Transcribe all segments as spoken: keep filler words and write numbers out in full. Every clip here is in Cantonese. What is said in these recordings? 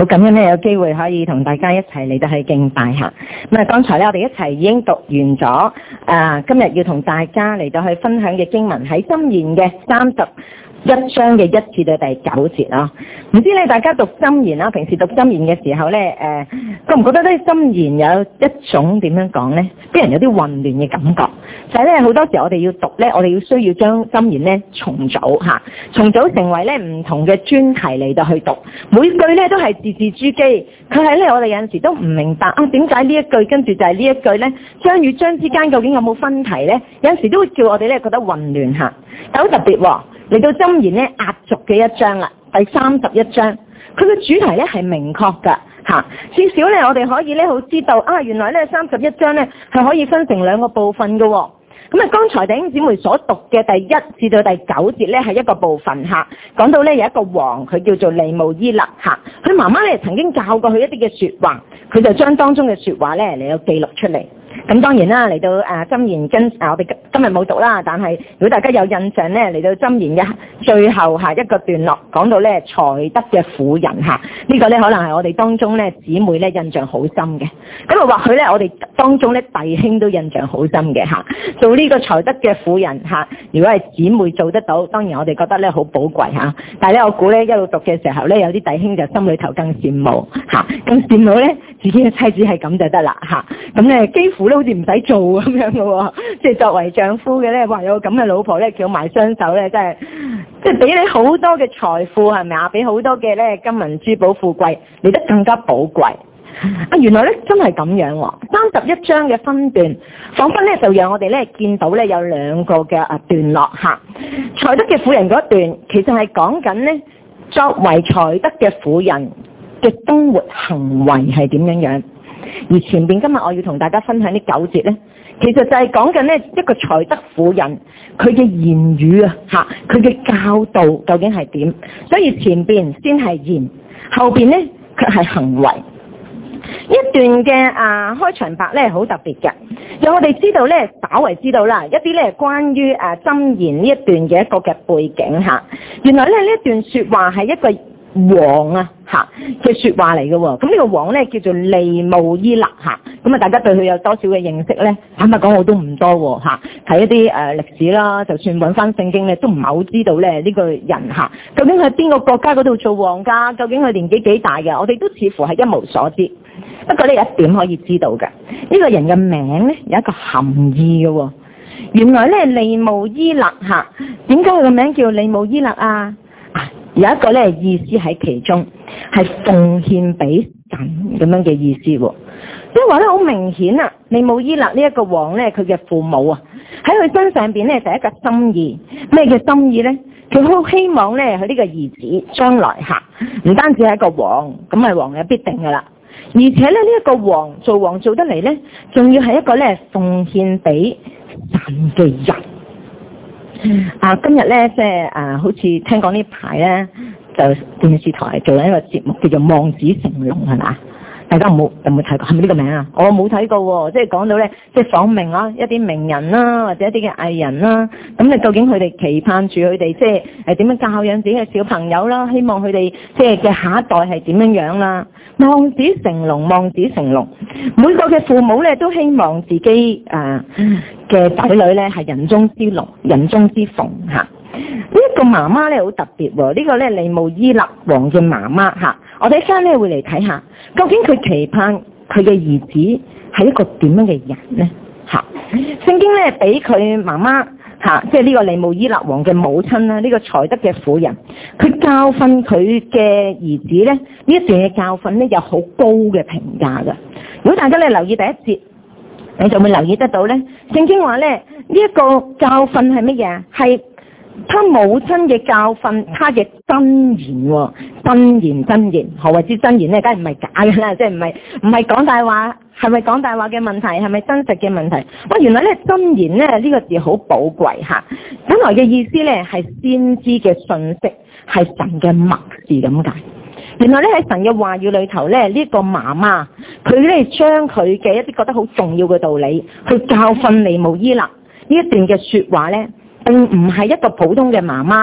好感恩咧有機會可以同大家一齊嚟到去敬拜下。咁啊，剛才咧我哋一齊已經讀完咗誒、呃，今日要同大家嚟到去分享嘅經文喺箴言嘅三十一章嘅一至到第九節啦。唔知咧大家讀箴言啦，平時讀箴言嘅時候咧，誒、呃，覺唔覺得咧箴言有一種點樣講咧，俾人有啲混亂嘅感覺？就係咧好多時我哋要讀咧，我哋要需要將箴言咧重組吓，重組成為咧唔同嘅專題嚟到去讀，每句咧都係字字珠璣。佢係咧我哋有陣時都唔明白啊，點解呢一句跟住就係呢一句咧，章與章之間究竟有冇分題咧？有陣時都會叫我哋咧覺得混亂吓，但好特別喎。嚟到箴言咧壓軸嘅一章啦，第三十一章，佢嘅主題咧係明確噶吓，至少咧我哋可以咧好知道啊，原來咧三十一章咧係可以分成兩個部分噶。咁啊，剛才弟兄姊妹所讀嘅第一至到第九節咧係一個部分吓，講到咧有一個王，佢叫做利慕伊勒吓，佢媽媽咧曾經教過佢一啲嘅說話，佢就將當中嘅說話咧嚟到記錄出嚟。咁當然啦，嚟到誒箴言跟啊，我哋今日冇讀啦，但係如果大家有印象咧，嚟到箴言嘅最後下一個段落，講到咧才德嘅婦人吓，呢個咧可能係我哋當中咧姊妹咧印象好深嘅。咁啊，或許咧我哋當中咧弟兄都印象好深嘅吓，做呢個才德嘅婦人吓，如果係姊妹做得到，當然我哋覺得咧好寶貴吓。但係咧我估咧一路讀嘅時候咧，有啲弟兄就心裏頭更羨慕吓，更羨慕咧自己嘅妻子係咁就得啦吓，咁咧幾乎好似唔使做咁樣嘅喎，即係作為丈夫嘅咧，話有咁嘅老婆咧，翹埋雙手咧，真係即係俾你好多嘅財富係咪啊？俾好多嘅咧金銀珠寶富貴，嚟得更加寶貴啊！原來咧真係咁樣喎，三十一章嘅分段，彷彿咧就讓我哋咧見到咧有兩個嘅啊段落嚇。才德嘅婦人嗰一段，其實係講緊咧作為才德嘅婦人嘅生活行為係點樣樣。而前邊今日我要同大家分享呢九節咧，其實就係講緊咧一個才德婦人佢嘅言語啊吓，佢嘅教導究竟係點？所以前邊先係言，後邊咧卻係行為。一段嘅啊開場白咧好特別嘅，讓我哋知道咧，稍為知道啦一啲咧關於誒箴言呢一段嘅一個嘅背景吓。原來咧呢一段說話係一個王啊吓嘅說話嚟嘅，咁呢個王咧叫做利慕伊勒吓，咁啊大家對佢有多少嘅認識咧？坦白講我都唔多吓，睇一啲誒歷史啦，就算揾翻聖經咧，都唔係好知道咧呢個人吓，究竟喺邊個國家嗰度做王噶？究竟佢年紀幾大嘅？我哋都似乎係一無所知。不過呢有一點可以知道嘅，呢個人嘅名咧有一個含義嘅，原來咧利慕伊勒吓，點解佢個名叫利慕伊勒啊？有一個咧意思喺其中，係奉獻俾神咁樣嘅意思喎。即係話咧好明顯啊，利慕伊勒呢一個王咧，佢嘅父母啊喺佢身上邊咧就係一個心意。咩叫心意咧？佢好希望咧佢呢個兒子將來吓唔單止係一個王，咁係王係必定噶啦。而且咧呢一個王做王做得嚟咧，仲要係一個咧奉獻俾神嘅人。啊，今日咧即係啊，好似聽講呢排咧就電視台做緊一個節目叫做《望子成龍》係嘛？大家有冇有冇睇過？係咪呢個名啊？我冇睇過喎，即係講到咧即係訪問啦，一啲名人啦，或者一啲嘅藝人啦，咁你究竟佢哋期盼住佢哋即係誒點樣教養自己嘅小朋友啦？希望佢哋即係嘅下一代係點樣樣啦？望子成龍，望子成龍，每個嘅父母咧都希望自己誒嘅仔女咧係人中之龍，人中之鳳吓。呢一個媽媽咧好特別喎，呢個咧利慕伊勒王嘅媽媽吓，我哋一陣咧會嚟睇下，究竟佢期盼佢嘅兒子係一個點樣嘅人咧吓？聖經咧俾佢媽媽吓，即係呢個利慕伊勒王嘅母親啦，呢個才德嘅婦人，佢教訓佢嘅兒子咧，呢一段嘅教訓咧有好高嘅評價噶。如果大家咧留意第一節，你就會留意得到咧，聖經話咧呢一個教訓係乜嘢？係他母親嘅教訓，他嘅真言，真言真言。何謂之真言咧？梗係唔係假嘅啦，即係唔係唔係講大話，係咪講大話嘅問題？係咪真實嘅問題？哇！原來咧真言咧呢個字好寶貴吓，本來嘅意思咧係先知嘅信息，係神嘅默示咁解。原來咧喺神嘅話語裏頭咧，呢個媽媽佢咧將佢嘅一啲覺得好重要嘅道理去教訓利慕伊勒呢一段嘅說話咧，並唔係一個普通嘅媽媽教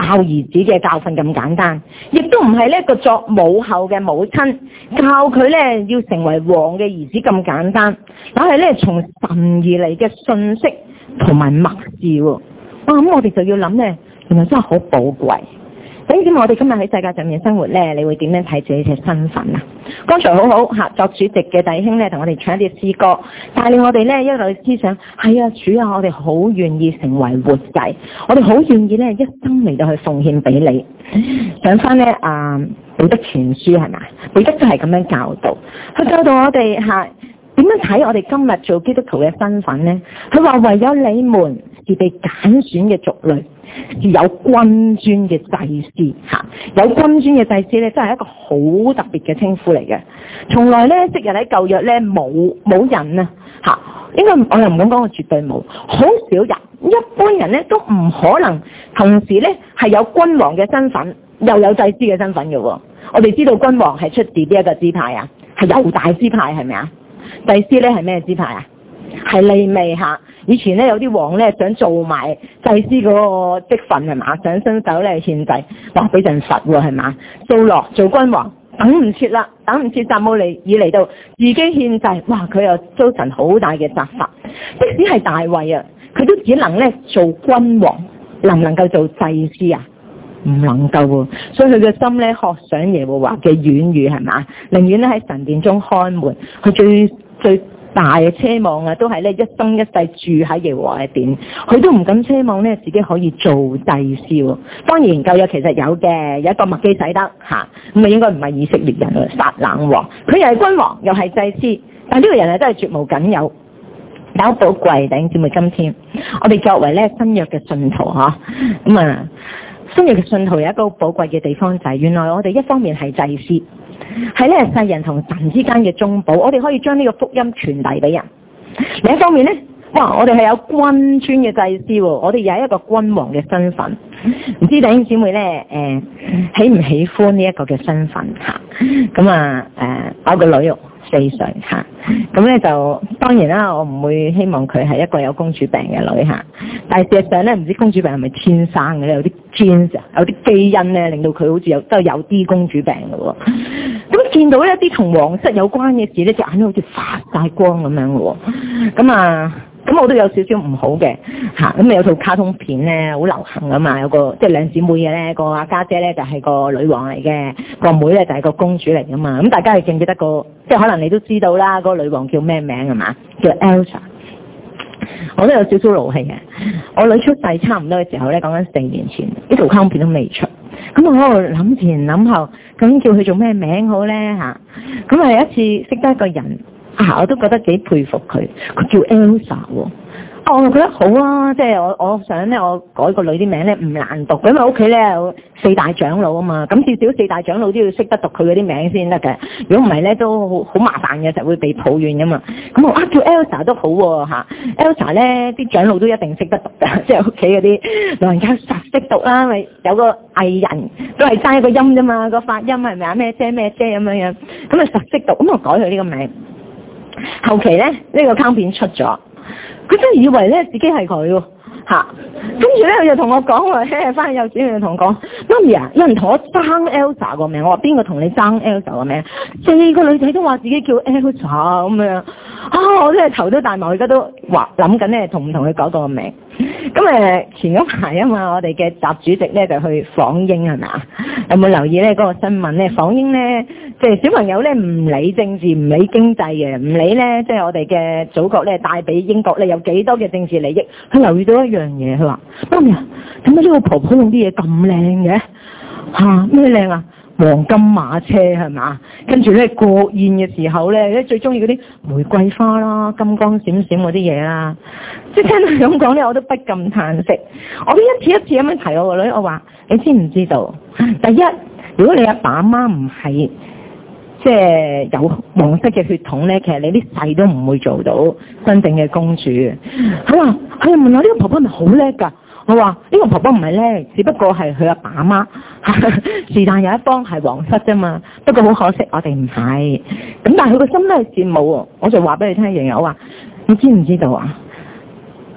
兒子嘅教訓咁簡單，亦都唔係呢一個作母後嘅母親教佢咧要成為王嘅兒子咁簡單，但係咧從神而嚟嘅信息同埋默示喎。哇！咁我哋就要諗咧，原來真係好寶貴。等點我哋今日喺世界上面生活咧，你會點樣睇自己嘅身份啊？剛才好好嚇作主席嘅弟兄咧，同我哋唱一啲詩歌，帶領我哋咧一路思想，係啊主啊，我哋好願意成為活祭，我哋好願意咧一生嚟到去奉獻俾你。想翻咧啊彼得前書係咪？彼得都係咁樣教導，佢教導我哋嚇點樣睇我哋今日做基督徒嘅身份咧？佢話唯有你們是被揀選嘅族類，是有君尊嘅祭司嚇，有君尊嘅祭司咧，真係一個好特別嘅稱呼嚟嘅。從來咧，昔日喺舊約咧冇冇人啊嚇，應該我又唔敢講，我絕對冇，好少人，一般人咧都唔可能同時咧係有君王嘅身份，又有祭司嘅身份嘅喎。我哋知道君王係出自邊一個支派啊？係猶大支派係咪啊？祭司咧係咩支派啊？係利未嚇。以前咧有啲王咧想做埋祭司嗰個職份係嘛，想伸手咧獻祭，哇俾陣罰喎係嘛，掃羅做君王等唔切啦，等唔切撒母耳以嚟到自己獻祭，哇佢又遭神好大嘅責罰。即使係大衛啊，佢都只能咧做君王，能唔能夠做祭司啊？唔能夠喎，所以佢嘅心咧渴想耶和華嘅院宇係嘛，寧願咧喺神殿中看門，佢最最大嘅奢望啊，都係咧一生一世住喺耶和華嘅殿，佢都唔敢奢望咧自己可以做祭司喎。當然舊約其實有嘅，有一個麥基洗德嚇，咁啊應該唔係以色列人啊，撒冷王，佢又係君王又係祭司，但呢個人啊真係絕無僅有，但好寶貴。弟兄姊妹，今天我哋作為咧新約嘅信徒嚇，咁啊新約嘅信徒有一個寶貴嘅地方就係、是、原來我哋一方面係祭司。係咧世人同神之間嘅中保，我哋可以將呢個福音傳遞俾人。另一方面咧，哇，我哋係有君尊嘅祭司，我哋有一個君王嘅身份。唔知弟兄姊妹咧，誒、呃，喜唔喜歡呢一個嘅身份吓？咁啊，誒、呃，我個女四歲吓，咁咧就當然啦，我唔會希望佢係一個有公主病嘅女吓。但係事實上咧，唔知公主病係咪天生嘅咧？有啲 genes 啊，有啲基因咧，令到佢好似有都有啲公主病嘅喎。咁見到一啲同皇室有關嘅事咧，隻眼都好似發晒光咁樣嘅喎。咁啊，咁我都有少少唔好嘅嚇。咁有套卡通片咧，好流行啊嘛，有個即係兩姊妹嘅咧，個阿家姐咧就係個女王嚟嘅，個妹咧就係個公主嚟噶嘛。咁大家係記唔記得個？即係可能你都知道啦，嗰個女王叫咩名係嘛？叫 Elsa。我都有少少勞氣嘅。我女出世差唔多嘅時候咧，講緊四年前，呢套卡通片都未出。咁我喺度諗前諗後，咁叫佢做咩名好咧嚇？咁啊有一次識得一個人啊，我都覺得幾佩服佢，佢叫 Elsa 喎。哦，我覺得好啊，即係我我想咧，我改個女啲名咧唔難讀，因為屋企咧有四大長老啊嘛，咁至少四大長老都要識得讀佢嗰啲名先得嘅，如果唔係咧都好好麻煩嘅，就會被抱怨噶嘛。咁我啊叫 Elsa 都好喎嚇 ，Elsa 咧啲長老都一定識得讀㗎，即係屋企嗰啲老人家實識讀啦，咪有個藝人都係爭一個音啫嘛，個發音係咪啊咩姐咩姐咁樣樣，咁啊實識讀，咁我改佢呢個名。後期咧呢、呢個卡通片出咗。佢真係以為咧自己係佢喎嚇，跟住咧佢就同我講話，誒翻去幼稚園就同我講，媽咪啊，有人同我爭 Elsa 個名，我話邊個同你爭 Elsa 個名？四個女仔都話自己叫 Elsa 咁樣，啊我真係頭都大埋，我而家都話諗緊咧同唔同佢改個名。咁誒前嗰排啊嘛，我哋嘅習主席咧就去訪英係咪啊？有冇留意咧嗰個新聞咧？訪英咧即係小朋友咧唔理政治唔理經濟嘅，唔理咧即係我哋嘅祖國咧帶俾英國咧有幾多嘅政治利益，佢留意到一樣嘢，佢話媽咪啊，點解呢個婆婆用啲嘢咁靚嘅嚇？咩靚啊？黃金馬車係嘛？跟住咧國宴嘅時候咧，咧最中意嗰啲玫瑰花啦、金光閃閃嗰啲嘢啦。即係聽到咁講咧，我都不禁嘆息。我都一次一次咁樣提我個女，我話你知唔知道？第一，如果你阿爸阿媽唔係即係有皇室嘅血統咧，其實你啲世都唔會做到真正嘅公主。佢話佢又問我呢個婆婆係咪好叻㗎？我話呢個婆婆唔係叻，只不過係佢阿爸阿媽是但有一方係皇室啫嘛。不過好可惜，我哋唔係。咁但係佢個心都係羨慕喎。我就話俾你聽一樣嘢，我話你知唔知道啊？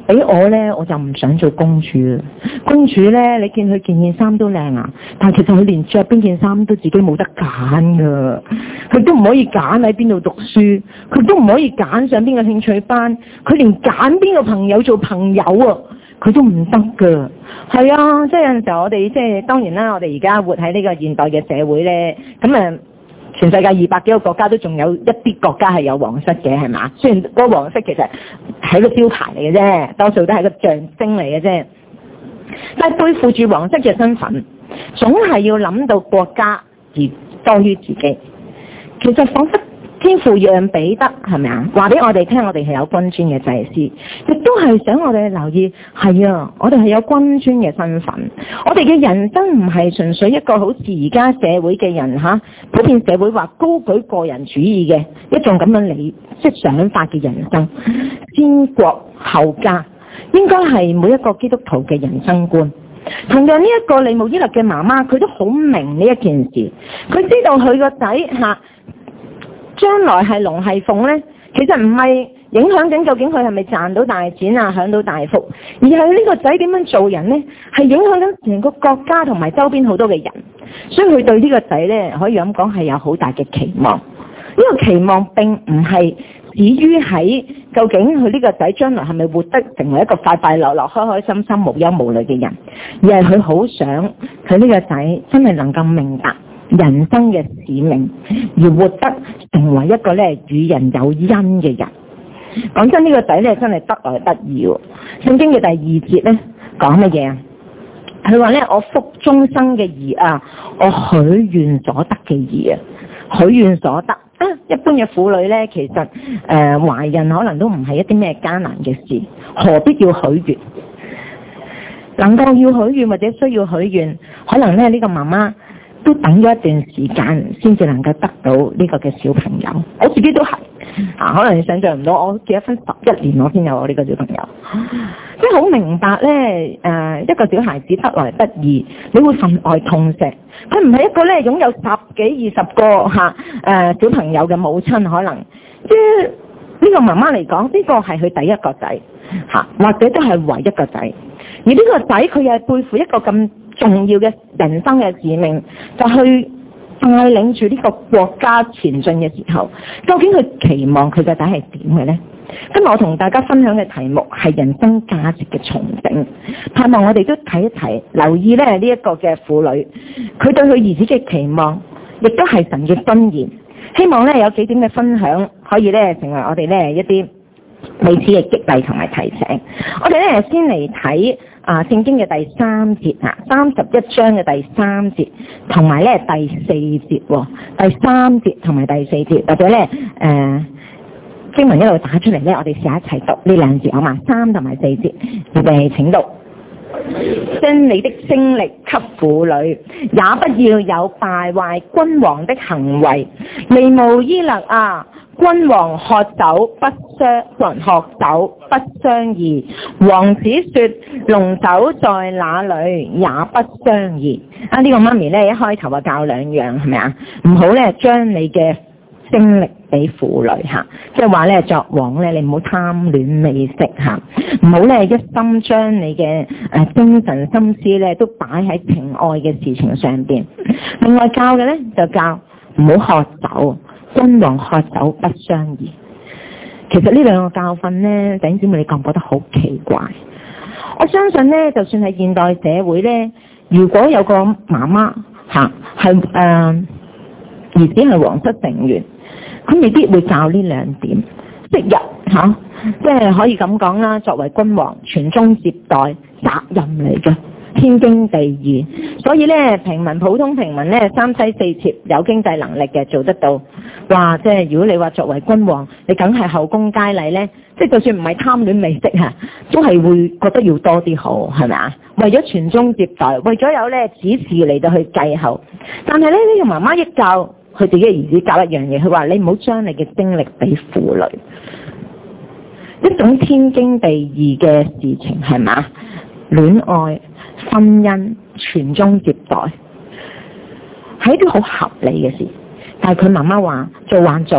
俾我咧，我就唔想做公主。公主咧，你見佢件件衫都靚啊，但係其實佢連着邊件衫都自己冇得揀噶，佢都唔可以揀喺邊度讀書，佢都唔可以揀上邊個興趣班，佢連揀邊個朋友做朋友啊，佢都唔得噶。係啊，即係有陣時候我哋即係當然啦，我哋而家活喺呢個現代嘅社會咧，咁誒。全世界二百幾個國家都仲有一啲國家係有皇室嘅，係嘛？雖然嗰個皇室其實係個招牌嚟嘅啫，多數都係個象徵嚟嘅啫。但係背負住皇室嘅身份，總係要諗到國家而多於自己。其實彷彿天父讓彼得係咪啊？話俾我哋聽，我哋係有君尊嘅祭司，亦都係想我哋留意，係啊，我哋係有君尊嘅身份。我哋嘅人生唔係純粹一個好似而家社會嘅人嚇，普遍社會話高舉個人主義嘅一種咁樣理即係想法嘅人生。先國後家應該係每一個基督徒嘅人生觀。同樣呢一個利慕伊勒嘅媽媽，佢都好明呢一件事，佢知道佢個仔嚇將來係龍係鳳呢，其實唔係影響緊究竟佢係咪賺到大錢啊，享到大福，而係呢個仔點樣做人呢，係影響緊成個國家同埋周邊好多嘅人，所以佢對呢個仔呢，可以咁講係有好大嘅期望。呢個期望並唔係止於喺究竟佢呢個仔將來係咪活得成為一個快快樂樂、開開心心、無憂無慮嘅人，而係佢好想佢呢個仔真係能夠明白人生嘅使命，而活得成為一個咧與人有恩嘅人。講真，呢個仔咧真係得來不易喎。聖經嘅第二節咧講乜嘢啊？佢話咧，我腹中生嘅兒啊，我許願所得嘅兒啊，許願所得啊。一般嘅婦女咧，其實誒、呃、懷孕可能都唔係一啲咩艱難嘅事，何必要許願？能夠要許願或者需要許願，可能咧呢、這個媽媽都等咗一段時間先至能夠得到呢個嘅小朋友。我自己都係啊，可能你想象唔到，我結咗婚十一年我先有我呢個小朋友，即係好明白咧。誒、呃，一個小孩子得來不易，你會分外痛惜。佢唔係一個咧擁有十幾二十個吓誒、啊、小朋友嘅母親，可能即係呢、這個媽媽嚟講，呢、這個係佢第一個仔吓、啊，或者都係唯一個仔。而呢個仔佢又係背負一個咁重要嘅人生嘅使命，就去帶領住呢個國家前進嘅時候，究竟佢期望佢嘅仔係點嘅呢？今日我同大家分享嘅題目係人生價值嘅重整，盼望我哋都睇一睇，留意咧呢一個嘅婦女，佢對佢兒子嘅期望，亦都係神嘅箴言。希望咧有幾點嘅分享，可以咧成為我哋咧一啲彼此嘅激勵同埋提醒。我哋咧先嚟睇啊聖經嘅第三節啊，三十一章嘅第三節，同埋咧第四節、哦，第三節同埋第四節，或者咧誒、呃、經文一路打出嚟咧，我哋試下一齊讀呢兩節好嘛？三同埋四節，我哋請讀。將你的精力給婦女，也不要有敗壞君王的行為。利慕伊勒啊，君王喝酒不相，君喝酒不相宜。王子說：濃酒在哪裏，也不相宜。啊，呢、這個媽咪咧一開頭啊教兩樣，係咪啊？唔好咧將你嘅精力俾婦女吓，即係話咧作王咧，你唔好貪戀美食吓，唔好咧一心將你嘅誒精神心思咧都擺喺情愛嘅事情上邊。另外教嘅咧就教唔好喝酒，君王喝酒不相宜。其實呢兩個教訓咧，弟兄姊妹你覺唔覺得好奇怪？我相信咧，就算係現代社會咧，如果有個媽媽吓係誒兒子係皇室成員，佢未必會教呢兩點，昔日嚇，即係可以咁講啦。作為君王，傳宗接代責任嚟嘅，天經地義。所以咧，平民普通平民咧，三妻四妾有經濟能力嘅做得到。哇！即係如果你話作為君王，你梗係後宮佳麗咧，即係就算唔係貪戀美食嚇，都係會覺得要多啲好，係咪啊？為咗傳宗接代，為咗有咧指示嚟到去繼後。但係咧，呢個媽媽一教佢自己嘅兒子教一樣嘢，佢話你唔好將你嘅精力俾婦女，一種天經地義嘅事情係嘛？戀愛、婚姻、傳宗接代係一啲好合理嘅事，但係佢媽媽話做還做，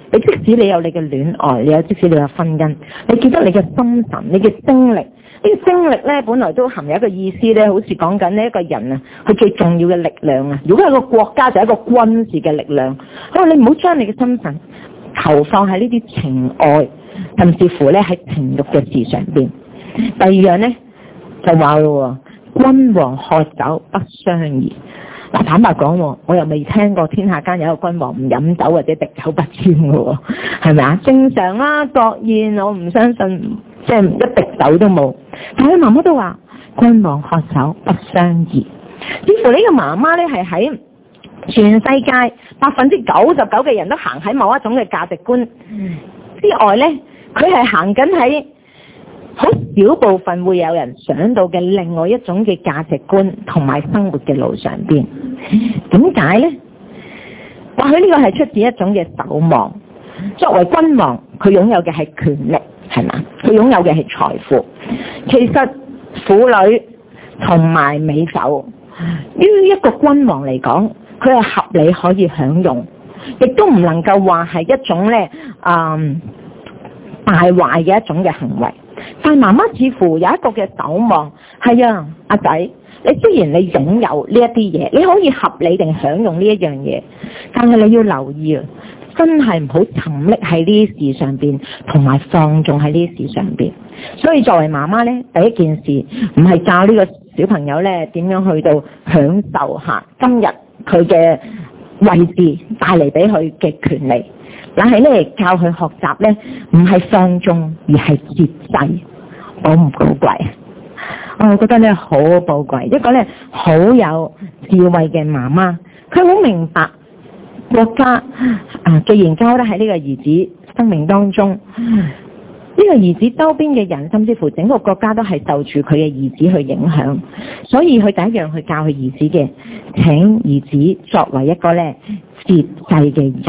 你即使你有你嘅戀愛，你有即使你有婚姻，你記得你嘅心神，你嘅精力。呢個精力咧，本來都含有一個意思咧，好似講緊呢一個人啊，佢最重要嘅力量啊。如果係個國家，就係一個軍事嘅力量。因為你唔好將你嘅心神投放喺呢啲情愛，甚至乎咧喺情欲嘅事上邊。第二樣咧就話咯，君王喝酒不相宜。嗱，坦白講，我又未聽過天下間有一個君王唔飲酒或者滴酒不沾嘅喎，係咪啊？正常啦，國宴我唔相信，即係一滴酒都冇。但係媽媽都話君王喝酒不相宜，似乎呢個媽媽咧係喺全世界百分之九十九嘅人都行喺某一種嘅價值觀之外咧，佢係行緊喺好少部分會有人想到嘅另外一種嘅價值觀同埋生活嘅路上邊。點解呢？或許呢個係出自一種嘅守望。作為君王，佢擁有嘅係權力，係嘛？佢擁有嘅係財富。其實婦女同埋美酒，於一個君王嚟講，佢係合理可以享用，亦都唔能夠話係一種咧，嗯，敗壞嘅一種嘅行為。但係媽媽似乎有一個嘅守望，係啊，阿仔，你雖然你擁有呢一啲嘢，你可以合理地享用呢一樣嘢，但係你要留意啊，真係唔好沉溺喺呢啲事上邊，同埋放縱喺呢啲事上邊。所以作為媽媽咧，第一件事唔係教呢個小朋友咧點樣去到享受下今日佢嘅位置帶嚟俾佢嘅權利。但係咧教佢學習咧，唔係放縱，而係節制。寶唔寶貴？我覺得咧好寶貴，一個咧好有智慧嘅媽媽，佢好明白國家啊，既然交得喺呢個兒子生命當中，呢個兒子周邊嘅人，甚至乎整個國家都係受住佢嘅兒子去影響，所以佢第一樣去教佢兒子嘅，請兒子作為一個咧節制嘅人。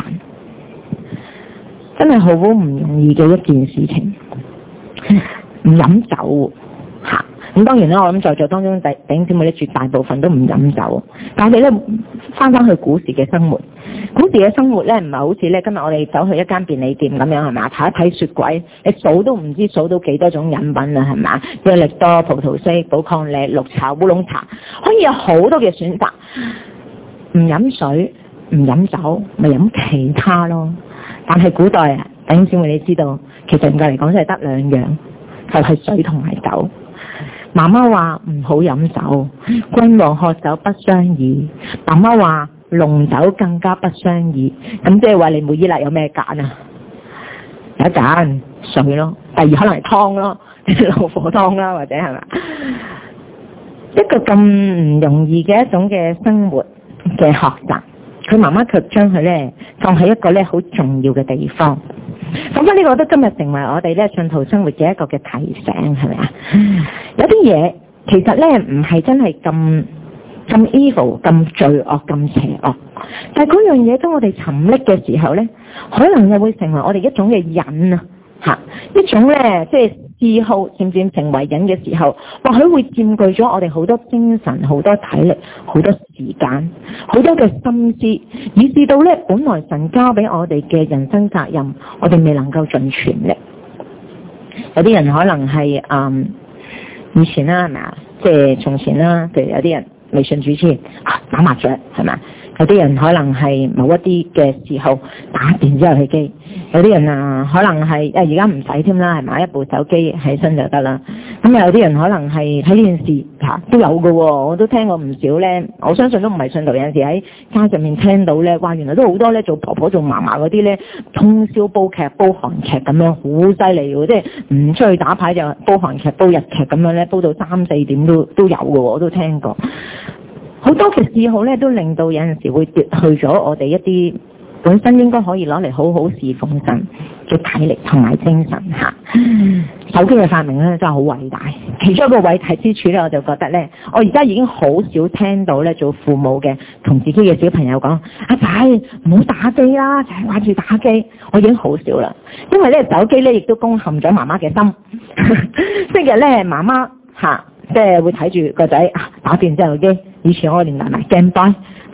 真係好唔容易嘅一件事情，唔飲酒嚇。咁當然啦，我諗在座當中弟兄姊妹咧，絕大部分都唔飲酒。但係我哋咧翻返去古時嘅生活，古時嘅生活咧唔係好似咧今日我哋走去一間便利店咁樣係咪？睇一睇雪櫃，你數都唔知數到幾多種飲品啦係咪？益力多、葡萄適、寶礦力、綠茶、烏龍茶，可以有好多嘅選擇。唔飲水，唔飲酒，咪飲其他咯。但係古代啊，弟兄姊妹你知道，其實嚴格嚟講，就係得兩樣，就係水同埋酒。媽媽話唔好飲酒，君王喝酒不相宜。媽媽話濃酒更加不相宜。咁即係話你每依賴有咩揀啊？有一揀水咯，第二可能係湯咯，老火湯啦，或者係咪？一個咁唔容易嘅一種嘅生活嘅學習。佢媽媽卻將佢咧放喺一個咧好重要嘅地方。咁呢個我覺得今日成為我哋咧信徒生活嘅一個嘅提醒，係咪啊？有啲嘢其實咧唔係真係咁咁 evil、咁罪惡、咁邪惡，但係嗰樣嘢當我哋沉溺嘅時候咧，可能又會成為我哋一種嘅癮啊！嚇，一種咧即係嗜好漸漸成為癮嘅時候，或許會佔據咗我哋好多精神、好多體力、好多時間、好多嘅心思，以至到咧本來神交俾我哋嘅人生責任，我哋未能夠盡全力。有啲人可能係嗯以前啦，係咪啊？即係從前啦，譬如有啲人微信主持啊打麻雀，係咪？有啲人可能係某一啲嘅時候打電子遊戲機，有啲人啊可能係誒而家唔使添啦，係買一部手機起身就得啦。咁有啲人可能係睇電視嚇都有嘅喎，我都聽過唔少咧。我相信都唔係信徒，有陣時喺街上面聽到咧，哇原來都好多咧做婆婆做嫲嫲嗰啲咧，通宵煲劇煲韓劇咁樣，好犀利喎！即係唔出去打牌就煲韓劇煲日劇咁樣咧，煲到三四點都都有嘅喎，我都聽過。好多嘅嗜好咧，都令到有陣時會奪去咗我哋一啲本身應該可以攞嚟好好侍奉神嘅體力同埋精神嚇。手機嘅發明咧真係好偉大，其中一個偉大之處咧，我就覺得咧，我而家已經好少聽到咧做父母嘅同自己嘅小朋友講：阿仔唔好打機啦，就係掛住打機。我已經好少啦，因為咧手機咧亦都攻陷咗媽媽嘅心。即日咧媽媽嚇。即係會睇住個仔啊打電子遊戲機，以前我連埋埋 Game Boy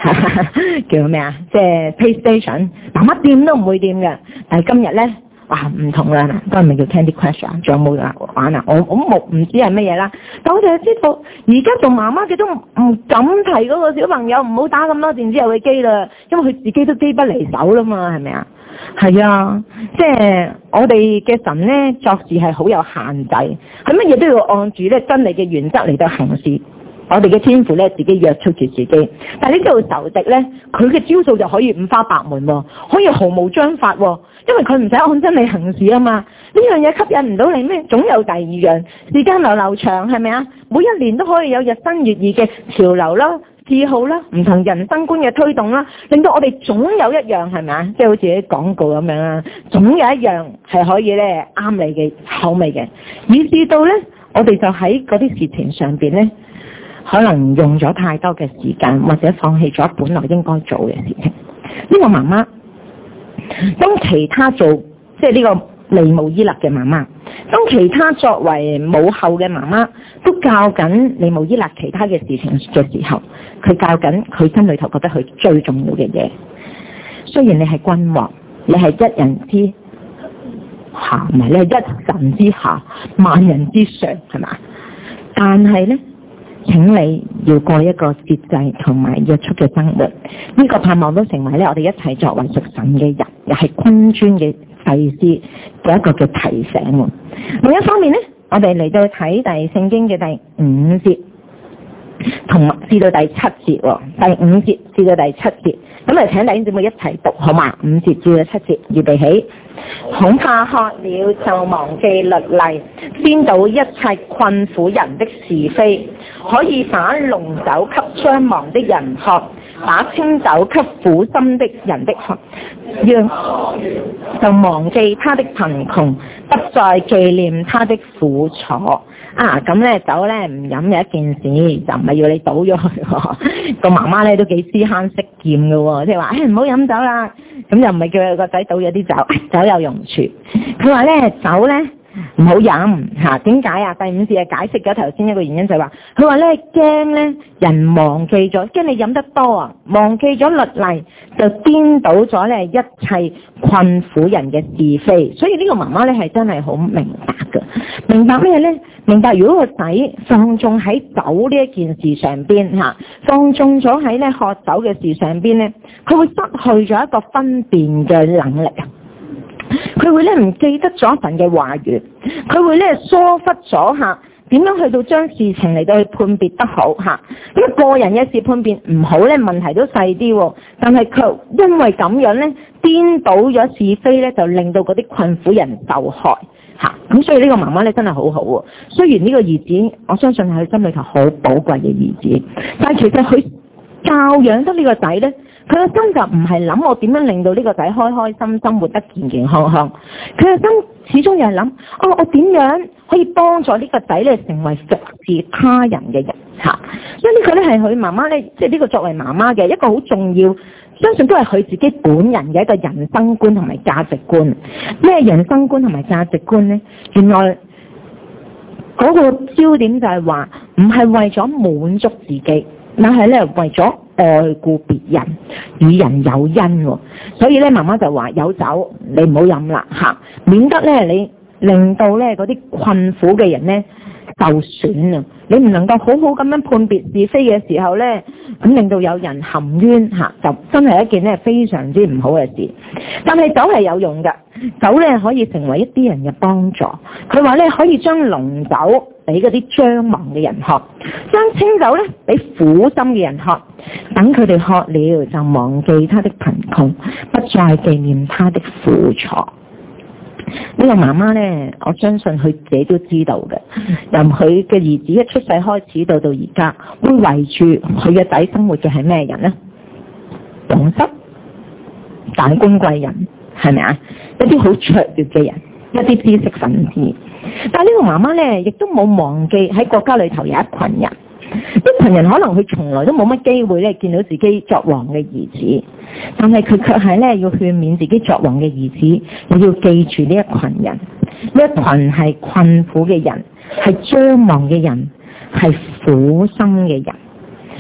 叫咩啊？即係 PlayStation， 媽媽掂都唔會掂嘅。但係今日咧，哇唔同啦，都係咪叫 Candy Crush 啊？仲有冇玩啊？我我冇唔知係乜嘢啦。但我哋就知道，而家做媽媽嘅都唔敢提嗰個小朋友唔好打咁多電子遊戲機啦，因為佢自己都機不離手啦嘛，係咪啊？係啊，即係我哋嘅神咧作事係好有限制，係乜嘢都要按住咧真理嘅原則嚟到行事。我哋嘅天父咧自己約束住自己，但係呢度仇敵咧，佢嘅招數就可以五花八門，可以毫無章法，因為佢唔使按真理行事啊嘛。呢樣嘢吸引唔到你咩？總有第二樣，時間流流長係咪啊？每一年都可以有日新月異嘅潮流啦、嗜好啦、唔同人生觀嘅推動啦，令到我哋總有一樣係咪啊？即係好似啲廣告咁樣啦，總有一樣係可以咧啱你嘅口味嘅，以至到咧我哋就喺嗰啲事情上邊咧，可能用咗太多嘅時間，或者放棄咗本來應該做嘅事情。呢、這個媽媽當其他做即係呢個利慕伊勒嘅媽媽，當其他作為母後嘅媽媽都教緊利慕伊勒其他嘅事情嘅時候，佢教緊佢心裏頭覺得佢最重要嘅嘢。雖然你係君王，你係一人之下，唔係你係一神之下，萬人之上，係嘛？但係咧，請你要過一個節制同埋約束嘅生活，呢、這個盼望都成為咧我哋一齊作為屬神嘅人，又係君尊嘅祭司嘅一個嘅提醒。另一方面咧，我哋嚟到睇第聖經嘅第五節同至到第七節，第五節至到第七節，咁嚟請弟兄姊妹一齊讀好嘛？五節至到七節，預備起。恐怕喝了就忘記律例，顛倒一切困苦人的是非，可以把濃酒給將亡的人喝，把清酒給苦心的人的喝，讓就忘記他的貧窮，不再紀念他的苦楚。啊，咁咧酒咧唔飲有一件事，就唔係要你倒咗佢。個媽媽咧都幾知慳識儉嘅喎，即係話誒唔好飲酒啦。咁又唔係叫佢個仔倒咗啲酒，酒有用處。佢話咧酒咧唔好飲嚇，點解啊？第五節係解釋咗頭先一個原因，就係話佢話咧驚咧人忘記咗，驚你飲得多啊，忘記咗律例，就顛倒咗咧一切困苦人嘅是非。所以呢個媽媽咧係真係好明白嘅，明白咩咧？明白如果個仔放縱喺酒呢一件事上邊嚇，放縱咗喺咧喝酒嘅事上邊咧，佢會失去咗一個分辨嘅能力啊！佢會咧唔記得咗神嘅話語，佢會咧疏忽咗嚇點樣去到將事情嚟到去判別得好嚇。咁個人嘅事判別唔好咧，問題都細啲，但係卻因為咁樣咧顛倒咗是非咧，就令到嗰啲困苦人受害。吓，咁所以呢個媽媽咧真係好好喎。雖然呢個兒子，我相信係佢心裏頭好寶貴嘅兒子，但係其實佢教養得呢個仔咧，佢嘅心就唔係諗我點樣令到呢個仔開開心心活得健健康康，佢嘅心始終又係諗，哦，我點樣可以幫助呢個仔咧成為服侍他人嘅人吓。所以呢個咧係佢媽媽咧，即係呢個作為媽媽嘅一個好重要。相信都係佢自己本人嘅一個人生觀同埋價值觀。咩人生觀同埋價值觀呢？原來嗰個焦點就係話，唔係為咗滿足自己，但係咧為咗愛顧別人，與人有恩。所以咧，媽媽就話有酒你唔好飲啦吓，免得咧你令到咧嗰啲困苦嘅人咧受損啊！你唔能夠好好咁樣判別是非嘅時候咧，咁令到有人含冤吓，就真係一件咧非常之唔好嘅事。但係酒係有用㗎，酒咧可以成為一啲人嘅幫助。佢話咧可以將濃酒俾嗰啲將亡嘅人喝，將清酒咧俾苦心嘅人喝，等佢哋喝了就忘記他的貧窮，不再紀念他的苦楚。呢個媽媽呢，我相信佢自己都知道嘅。由佢嘅兒子一出世開始到到而家，會圍住佢嘅仔生活嘅係咩人呢？皇室、大官貴人，係咪啊？一啲好卓越嘅人，一啲知識分子。但係呢個媽媽呢，亦都冇忘記喺國家裏頭有一群人。一群人可能佢從來都冇乜機會咧見到自己作王嘅兒子，但係佢卻係咧要勸勉自己作王嘅兒子，你要記住呢一群人，呢一群係困苦嘅人，係將亡嘅人，係苦心嘅人。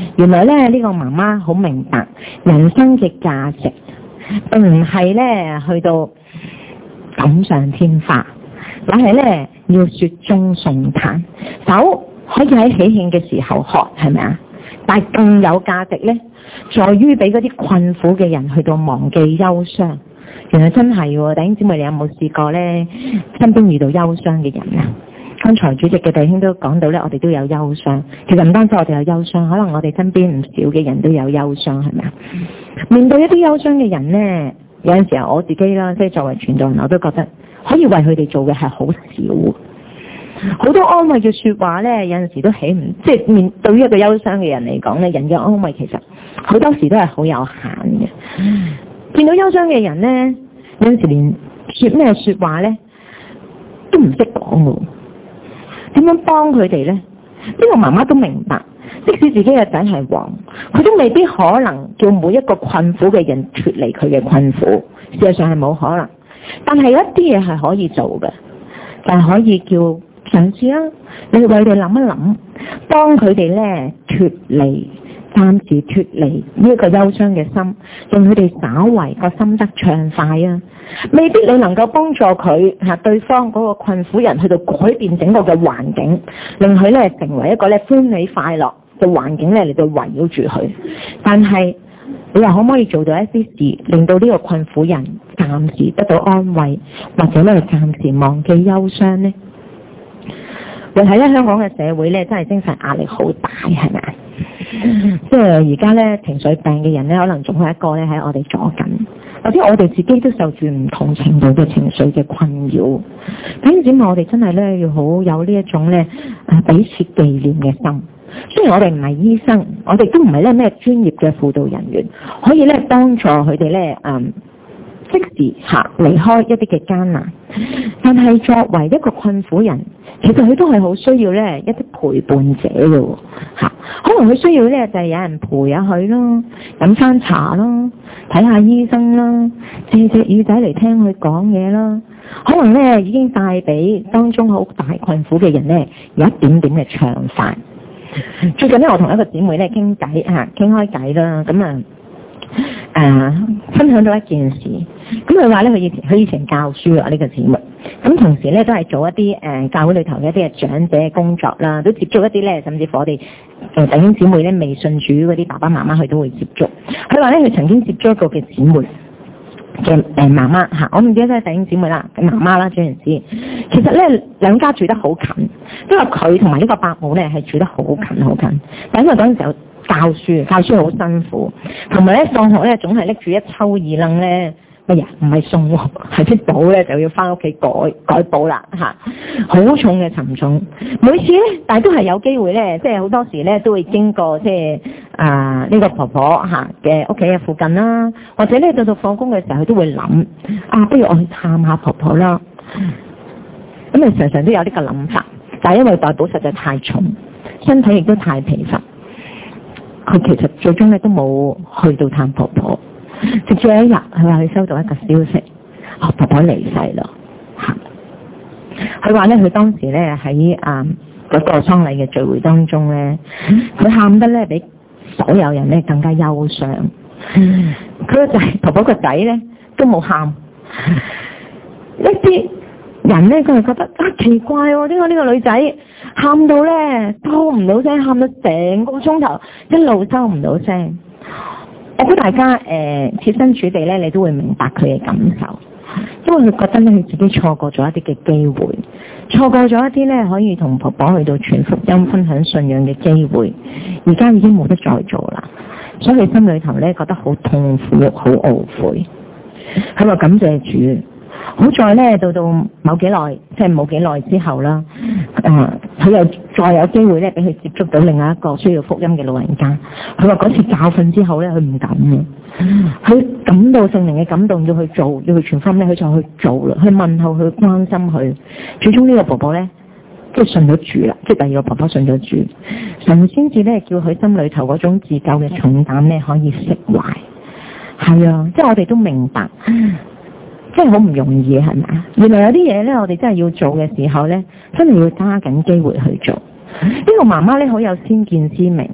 原來咧呢個媽媽好明白人生嘅價值，並唔係咧去到錦上添花，而係咧要雪中送炭。酒可以喺喜慶嘅時候喝，係咪啊？但係更有價值咧，在於俾嗰啲困苦嘅人去到忘記憂傷。原來真係喎，弟兄姊妹，你有冇試過咧身邊遇到憂傷嘅人啊？剛才主席嘅弟兄都講到咧，我哋都有憂傷。其實唔單止我哋有憂傷，可能我哋身邊唔少嘅人都有憂傷，係咪啊？面對一啲憂傷嘅人咧，有陣時候我自己啦，即係作為傳道人，我都覺得可以為佢哋做嘅係好少。好多安慰嘅說話咧，有陣時都起唔，即係面對於一個憂傷嘅人嚟講咧，人嘅安慰其實好多時都係好有限嘅。見到憂傷嘅人咧，有陣時連說咩說話咧都唔識講嘅。點樣幫佢哋咧？呢個媽媽都明白，即使自己嘅仔係王，佢都未必可能叫每一個困苦嘅人脫離佢嘅困苦。事實上係冇可能，但係有一啲嘢係可以做嘅，就係可以叫嘗試啦。你為佢哋諗一諗，幫佢哋咧脫離，暫時脫離呢一個憂傷嘅心，令佢哋稍為個心得暢快啊！未必你能夠幫助佢吓對方嗰個困苦人去到改變整個嘅環境，令佢咧成為一個咧歡喜快樂嘅環境咧嚟到圍繞住佢。但係你又可唔可以做到一啲事，令到呢個困苦人暫時得到安慰，或者咧暫時忘記憂傷呢？你睇咧香港嘅社會咧，真係精神壓力好大，係咪？即係而家咧情緒病嘅人咧，可能仲係一個咧喺我哋左近，或者我哋自己都受住唔同程度嘅情緒嘅困擾。咁點解我哋真係咧要好有呢一種咧誒彼此紀念嘅心？雖然我哋唔係醫生，我哋都唔係咧咩專業嘅輔導人員，可以咧幫助佢哋咧誒即時吓離開一啲嘅艱難。但係作為一個困苦人，其實佢都係好需要咧一啲陪伴者嘅吓，可能佢需要咧就係有人陪下佢咯，飲餐茶咯，睇下醫生啦，借隻耳仔嚟聽佢講嘢啦，可能咧已經帶俾當中好大困苦嘅人咧有一點點嘅暢快。最近咧我同一個姊妹咧傾偈吓，傾開偈啦，咁啊誒分享到一件事，咁佢話咧佢以前佢以前教書啊呢個姊妹。咁同時咧都係做一啲誒、呃、教會裏頭嘅一啲嘅長者嘅工作啦，都接觸一啲咧，甚至乎我哋誒弟兄姊妹咧未信主嗰啲爸爸媽媽佢都會接觸。佢話咧佢曾經接觸一個嘅姊妹嘅誒媽媽嚇，我唔記得都係弟兄姊妹啦，嘅媽媽啦總言之。其實咧兩家住得好近，因為佢同埋呢個伯母咧係住得好近好近。但因為嗰陣時候教書教書好辛苦，同埋咧放學咧總係拎住一抽二掕咧。乜嘢唔係送喎，係啲簿咧就要翻屋企改改簿啦嚇，好重嘅沉重。每次咧，但係都係有機會咧，即係好多時咧都會經過即係啊呢個婆婆嚇嘅屋企嘅附近啦，或者咧到到放工嘅時候，佢都會諗啊，不如我去探下婆婆啦。咁啊，常常都有呢個諗法，但係因為代簿實在太重，身體亦都太疲乏，佢其實最終咧都冇去到探婆婆。直至有一日，佢話佢收到一個消息，哦，婆婆離世啦。嚇！佢話咧，佢當時咧喺啊嗰個喪禮嘅聚會當中咧，佢喊得咧比所有人咧更加憂傷。佢個仔婆婆個仔咧都冇喊。一啲人咧佢係覺得啊奇怪喎，點解呢個女仔喊到咧收唔到聲，喊到成個鐘頭一路收唔到聲。我估大家誒設、呃、身處地咧，你都會明白佢嘅感受，因為佢覺得咧佢自己錯過咗一啲嘅機會，錯過咗一啲咧可以同婆婆去到傳福音、分享信仰嘅機會，而家已經冇得再做啦，所以佢心裏頭咧覺得好痛苦、好懊悔。佢話感謝主，好在咧到到某幾耐，即係冇幾耐之後啦，誒佢又再有機會咧俾佢接觸到另外一個需要福音嘅老人家。佢話嗰次教訓之後咧，佢唔敢嘅，佢感到聖靈嘅感動，要去做，要去傳福音咧，佢就去做啦，去問候，去關心佢。最終呢個婆婆咧，即係信咗主啦，即係第二個婆婆信咗主，神先至咧叫佢心裏頭嗰種自救嘅重擔咧可以釋懷。係啊，即係我哋都明白。真係好唔容易，係咪啊？原來有啲嘢咧，我哋真係要做嘅時候咧，真係要揸緊機會去做。呢個媽媽咧好有先見之明，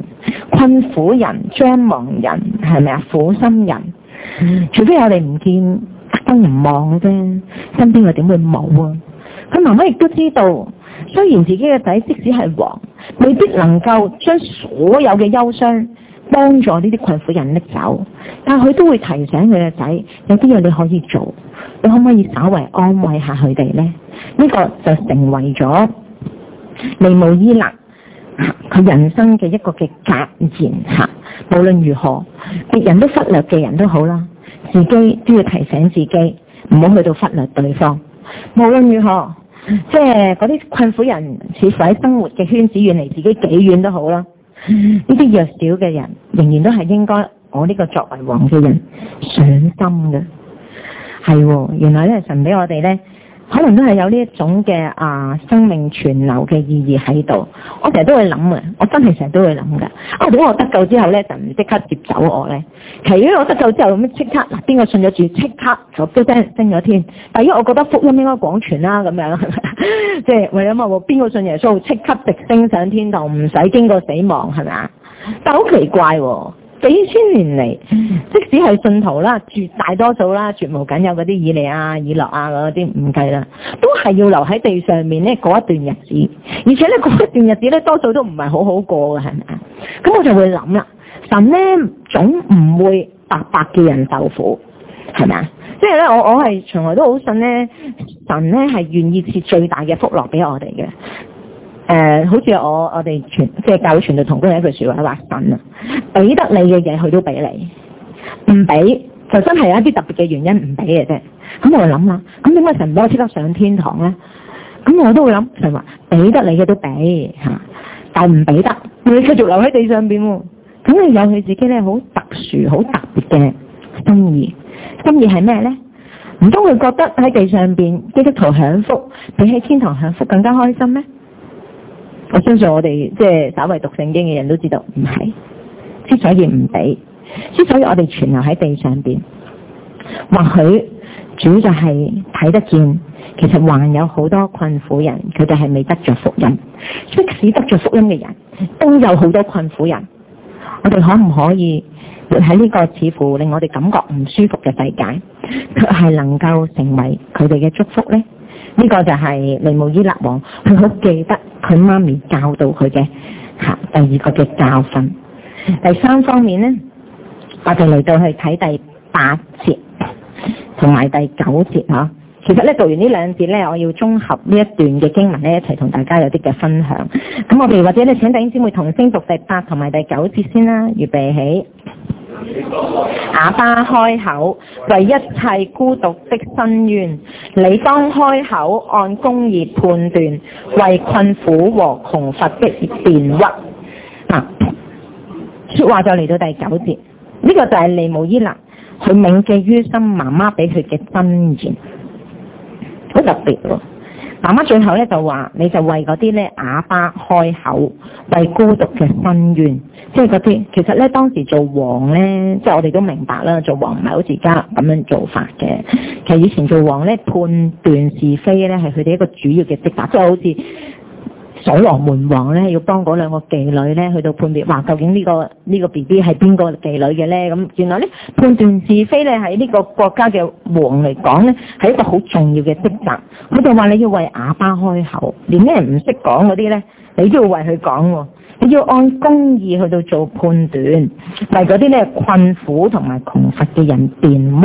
困苦人、將亡人，係咪啊？苦心人，除非我哋唔見，特登唔望嘅啫，身邊又點會冇啊？佢媽媽亦都知道，雖然自己嘅仔即使係王，未必能夠將所有嘅憂傷幫助呢啲困苦人拎走，但係佢都會提醒佢嘅仔，有啲嘢你可以做，你可唔可以稍為安慰下佢哋呢？呢、這個就成為咗利慕伊勒佢人生嘅一個嘅格言吓。無論如何，別人都忽略嘅人都好啦，自己都要提醒自己，唔好去到忽略對方。無論如何，即係嗰啲困苦人，似乎喺生活嘅圈子遠離自己幾遠都好啦。呢啲弱小嘅人，仍然都係應該我呢個作為王嘅人上心嘅。係，原來咧神俾我哋咧，可能都係有呢一種嘅啊生命存留嘅意義喺度。我成日都會諗嘅，我真係成日都會諗嘅。啊，點解我得救之後咧就唔即刻接走我咧？其實我得救之後咁即刻嗱，邊個信咗主即刻就都升升咗天。第一，我覺得福音應該廣傳啦，咁樣即係為咗嘛，邊個信耶穌即刻直升上天堂，唔使經過死亡，係咪啊？但好奇怪喎。幾千年嚟，即使係信徒啦，絕大多數啦，絕無僅有嗰啲以利亞、以諾啊嗰啲唔計啦，都係要留喺地上面咧過一段日子，而且咧過一段日子咧多數都唔係好好過嘅，係咪啊？咁我就會諗啦，神咧總唔會白白叫人受苦，係咪啊？即係咧，我我係從來都好信咧，神咧係願意賜最大嘅福樂俾我哋嘅。誒、呃，好似我我哋傳即係教會傳道同工有一句說話話神啊，俾得你嘅嘢佢都俾你，唔俾就真係有一啲特別嘅原因唔俾嘅啫。咁我就諗啦，咁點解神唔俾我即刻上天堂咧？咁我都會諗，神話俾得你嘅都俾吓，但係唔俾得，你繼續留喺地上邊，咁你有佢自己咧好特殊、好特別嘅心意。心意係咩咧？唔通佢覺得喺地上邊基督徒享福，比喺天堂享福更加開心咩？我相信我哋即係稍為讀聖經嘅人都知道唔係，之所以唔俾，之所以我哋存留喺地上邊，或許主就係睇得見，其實還有好多困苦人，佢哋係未得着福音。即使得着福音嘅人，都有好多困苦人。我哋可唔可以活喺呢個似乎令我哋感覺唔舒服嘅世界，卻係能夠成為佢哋嘅祝福呢？呢、這個就係利慕伊勒王，佢好記得佢媽咪教導佢嘅吓第二個嘅教訓。第三方面呢，我哋嚟到去睇第八節同埋第九節吓。其實咧讀完呢兩節咧，我要綜合呢一段嘅經文咧，一齊同大家有啲嘅分享。咁我哋或者咧請弟兄姊妹同聲讀第八同埋第九節先啦，預備起。啞巴開口，為一切孤獨的申冤，你當開口按公義判斷，為困苦和窮乏的辯屈。啊，說話就嚟到第九節，呢、這個就係利慕伊勒佢銘記於心媽媽俾佢嘅箴言，好特別喎。媽媽最後咧就話，你就為嗰啲咧啞巴開口，為孤獨嘅申冤，即係嗰啲其實咧當時做王咧，即係我哋都明白啦，做王唔係好似而家咁樣做法嘅。其實以前做王咧，判斷是非咧係佢哋一個主要嘅職責，即係好似所羅門王咧要幫嗰兩個妓女咧去到判別，話究竟呢、這個呢、這個 B B 係邊個妓女嘅咧？咁原來咧判斷是非咧喺呢個國家嘅王嚟講咧係一個好重要嘅職責。佢就話你要為啞巴開口，連啲人唔識講嗰啲咧，你都要為佢講，你要按公義去到做判斷，為嗰啲咧困苦同埋窮乏嘅人辯屈。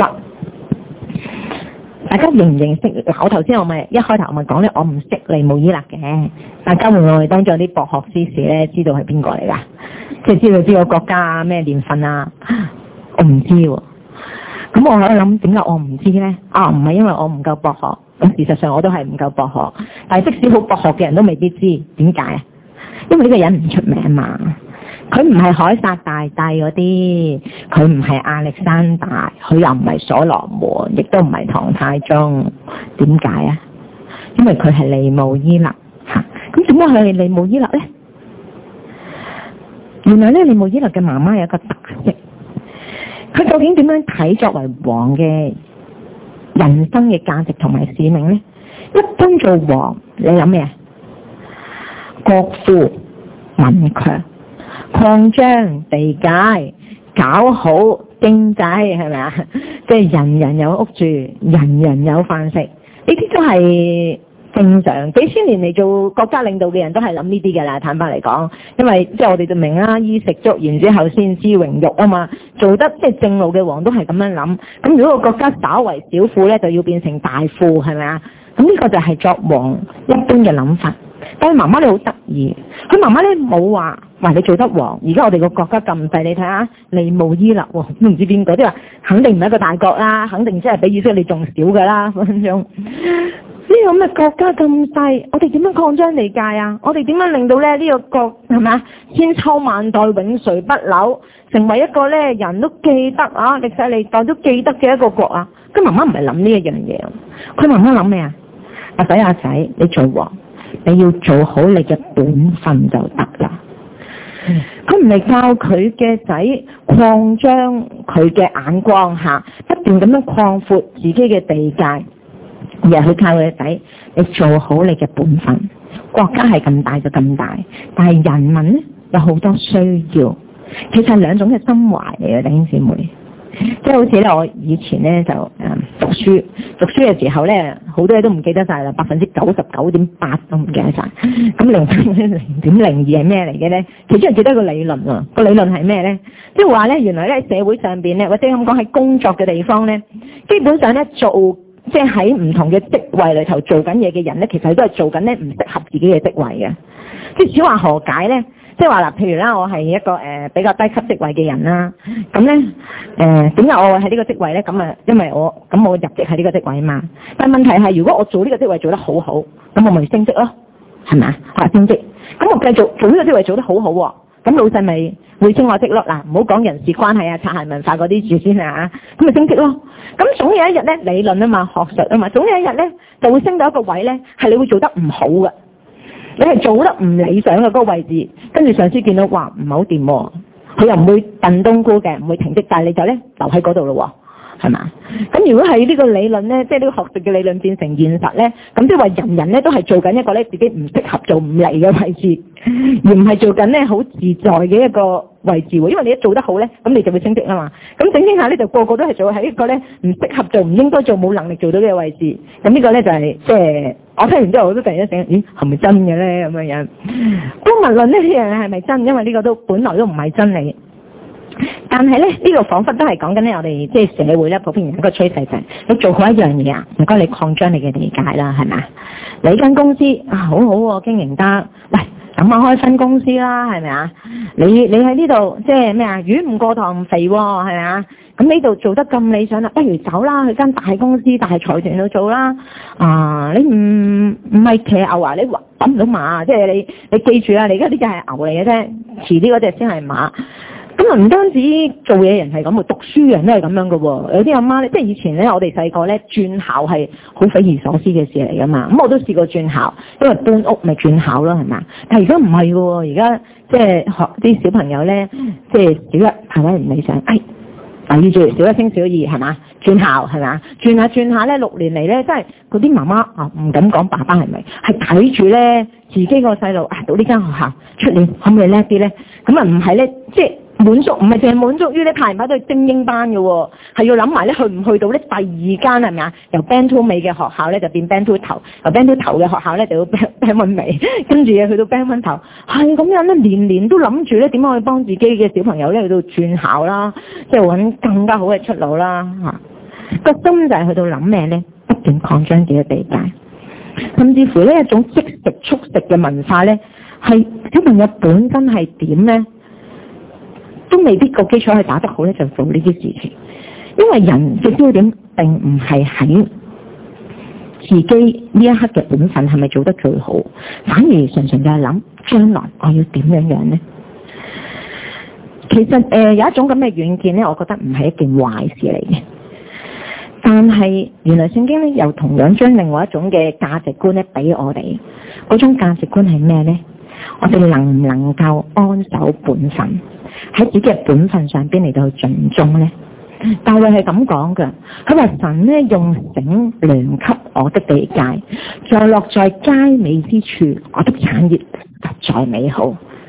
大家認唔認識？我頭先我咪一開頭我咪講咧，我唔識利慕伊勒嘅。大家會唔會當咗啲博學之士咧，知道係邊個嚟噶？即係知道邊個國家啊，咩年份啊？我唔知喎。咁我喺度諗，點解我唔知咧？啊，唔係因為我唔夠博學，咁事實上我都係唔夠博學。但係即使好博學嘅人都未必知，點解啊？因為呢個人唔出名嘛。佢唔係凱撒大帝嗰啲，佢唔係亞歷山大，佢又唔係所羅門，亦都唔係唐太宗。點解啊？因為佢係利慕伊勒吓。咁點解佢係利慕伊勒咧？原來咧，利慕伊勒嘅媽媽有一個特色，佢究竟點樣睇作為王嘅人生嘅價值同埋使命咧？一般做王，你諗咩啊？國富民強。 擴張地界，搞好經濟，係咪啊？即係人人有屋住，人人有飯食，呢啲都係正常。幾千年嚟做國家領導嘅人都係諗呢啲㗎啦。坦白嚟講，因為即係我哋就明啦，衣食足，然之後先知榮辱啊嘛。做得即係正路嘅王都係咁樣諗。咁如果個國家稍為小富咧，就要變成大富，係咪啊？咁呢個就係作王一般嘅諗法。但係媽媽你好得意，佢媽媽咧冇話話你做得王。而家我哋個國家咁細，你睇下利慕伊勒喎，都唔知邊個，即係話肯定唔係一個大國啦，肯定即係比以色列仲少㗎啦分分鐘。呢個咁嘅國家咁細，我哋點樣擴張地界啊？我哋點樣令到咧呢個國係咪啊千秋萬代永垂不朽，成為一個咧人都記得啊歷世歷代都記得嘅一個國啊？咁媽媽唔係諗呢一樣嘢，佢媽媽諗咩啊？阿仔阿仔，你做王，你要做好你嘅本分就得啦。佢唔係教佢嘅仔擴張佢嘅眼光下，不斷咁樣擴闊自己嘅地界，而係去教佢嘅仔，你做好你嘅本分。國家係咁大就咁大，但係人民咧有好多需要，其實係兩種嘅心懷嚟嘅，弟兄姊妹。即係好似咧，我以前咧就誒讀書，讀書嘅時候咧，好多嘢都唔記得晒啦，百分之九十九點八都唔記得晒。咁零零點零二係咩嚟嘅咧？其中係記得個理論啊，個理論係咩咧？即係話咧，原來咧喺社會上邊咧，或者咁講喺工作嘅地方咧，基本上咧做即係喺唔同嘅職位裏頭做緊嘢嘅人咧，其實都係做緊咧唔適合自己嘅職位嘅。即係此話何解咧？即係話嗱，譬如啦，我係一個誒、呃、比較低級職位嘅人啦，咁咧誒點解我會喺呢個職位咧？咁啊，因為我咁我入職喺呢個職位啊嘛。但係問題係，如果我做呢個職位做得好好，咁我咪升職咯，係咪啊？啊升職，咁我繼續做呢個職位做得好好喎，咁老細咪會升我職咯。嗱，唔好講人事關係啊、擦鞋文化嗰啲住先啊，咁咪升職咯。咁總有一日咧，理論啊嘛，學術啊嘛，總有一日咧就會升到一個位咧，係你會做得唔好嘅。你係做得唔理想嘅嗰個位置，跟住上司見到哇唔係好掂喎，佢又唔會燉冬菇嘅，唔會停職，但係你就咧留喺嗰度咯喎，係嘛？咁如果係呢個理論咧，即係呢個學術嘅理論變成現實咧，咁即係話人人咧都係做緊一個咧自己唔適合做唔嚟嘅位置，而唔係做緊咧好自在嘅一個位置喎。因為你一做得好咧，咁你就會升職啦嘛。咁整整下咧就個個都係做喺一個咧唔適合做、唔應該做、冇能力做到嘅位置。咁呢個咧就係即係。我聽完之後我都突然間醒，咦係咪真嘅咧咁樣樣？都無論呢樣嘢係咪真，因為呢個都本來都唔係真理。但係咧呢、呢個彷彿都係講緊咧我哋即係社會咧普遍一個趨勢就係你做好一樣嘢啊，唔該你擴張你嘅理解啦，係咪？你間公司啊好好喎，經營得，喂咁啊開分公司啦，係咪啊？你你喺呢度即係咩啊？魚唔過塘唔肥喎，係咪啊？咁呢度做得咁理想啦，不如走啦，去間大公司、大財團度做啦。啊，你唔唔係騎牛啊？你揾唔到馬，即係你你記住啦，你而家呢隻係牛嚟嘅啫，遲啲嗰隻先係馬。咁啊唔單止做嘢人係咁喎，讀書人都係咁樣嘅喎。有啲阿媽咧，即係以前咧，我哋細個咧轉校係好匪夷所思嘅事嚟噶嘛。咁我都試過轉校，因為搬屋咪轉校咯，係嘛？但係而家唔係嘅喎，而家即係學啲小朋友咧，即係小一係咪唔理想？哎留意住小一升小二係嘛？轉校係嘛？轉下轉下咧，六年嚟咧，真係嗰啲媽媽啊，唔敢講爸爸係咪？係睇住咧自己個細路啊，到呢間學校出年可唔可以叻啲咧？咁啊唔係咧，即係滿足，唔係淨係滿足於咧派唔派到去精英班嘅喎，係要諗埋咧去唔去到咧第二間係咪啊？由 Band Two 尾嘅學校咧就變 Band Two 頭，由 Band Two 頭嘅學校咧就要 Band Band One 尾，跟住去到 Band One 頭，係咁樣咧，年年都諗住咧點樣去幫自己嘅小朋友咧去到轉校啦，即係揾更加好嘅出路啦嚇。個心就係去到諗咩咧？不斷擴張自己嘅地界，甚至乎呢一種即食速食嘅文化咧，係小朋友本身係點咧，都未必個基礎去打得好咧，就做呢啲事情。因為人嘅焦點並唔係喺自己呢一刻嘅本分係咪做得最好，反而常常就係諗將來我要點樣樣咧。其實誒、呃、有一種咁嘅遠見咧，我覺得唔係一件壞事嚟嘅。但係原來聖經咧又同樣將另外一種嘅價值觀咧俾我哋，嗰種價值觀係咩咧？我哋能唔能夠安守本分，喺自己嘅本分上邊嚟到去盡忠咧？大衛係咁講嘅，佢話神咧用繩量給我的地界，在落在佳美之處，我的產業實在美好。